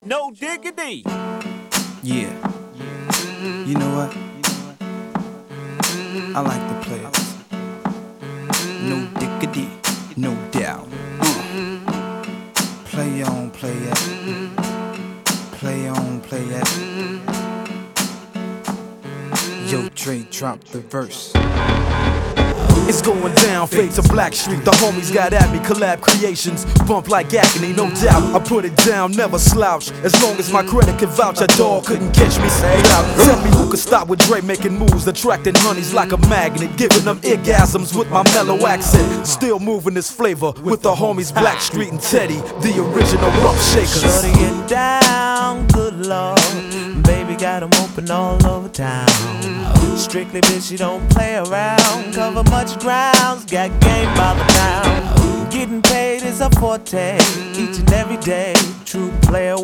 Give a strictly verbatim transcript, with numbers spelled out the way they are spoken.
No diggity. Yeah. You know what? I like the players. No diggity, no doubt. Uh. Play on, play it. Play on, play it. Yo, Dre, drop the verse. It's going down, fade to Black Street. The homies got at me, collab creations, bump like agony, no doubt. I put it down, never slouch. As long as my credit can vouch, a dog couldn't catch me. Say out. Tell me who could stop with Dre making moves, attracting honeys like a magnet, giving them orgasms with my mellow accent. Still moving this flavor with the homies Black Street and Teddy, the original rough shakers. Shorty get down, good lord. Baby got 'em open all over town. Strictly bitch, you don't play around. Cover much grounds, got game by the pound. Getting paid is a forte, each and every day. True player.